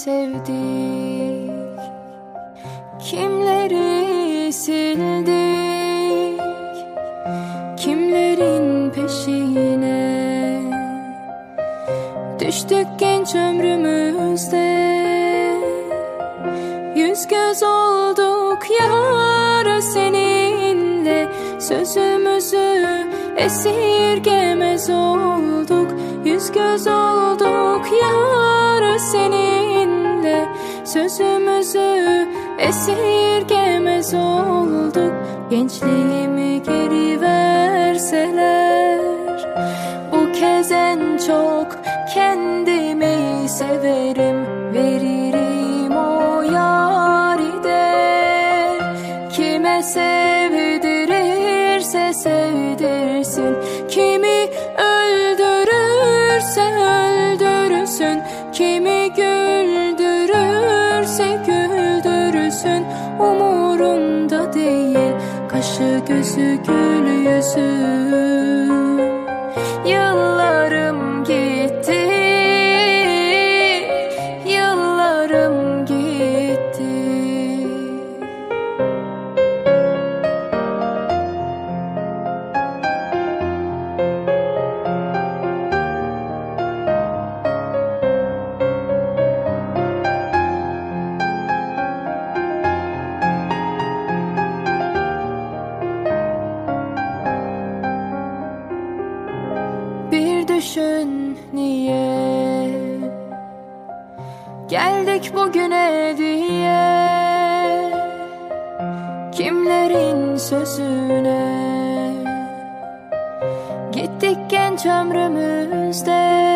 sevdik, kimleri sildik, kimlerin peşine düştük genç ömrümüzde. Yüz göz olduk yar seninle, sözümüzü esirgemez olduk. Yüz göz olduk yar seninle, sözümüzü esirgemez olduk. Gençliğimi geri verseler, bu kez en çok kendimi severim. Veririm o yaride, kime sevdirirse sevdirsin, kimi öldürürse öldürsün, kimi güldürürse güldürsün. Umurumda değil kaşı gözü gül yüzü. Yıllarım gitti, yıllarım gitti. Bir düşün niye geldik bugüne diye, kimlerin sözüne gittik genç ömrümüzde.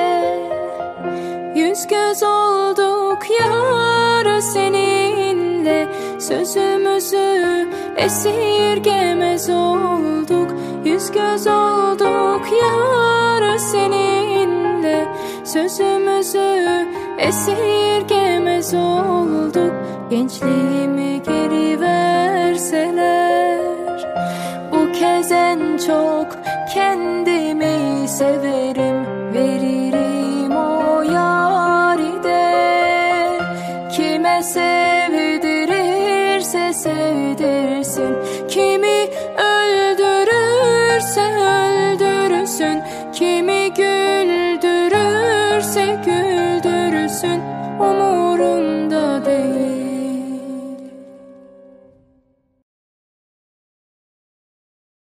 Yüz göz olduk yar seninle, sözümüzü esirgemez olduk. Yüz göz olduk yar seninle, sözümüzü esirgemez olduk. Gençliğimi geri verseler, bu kez en çok kendimi severim.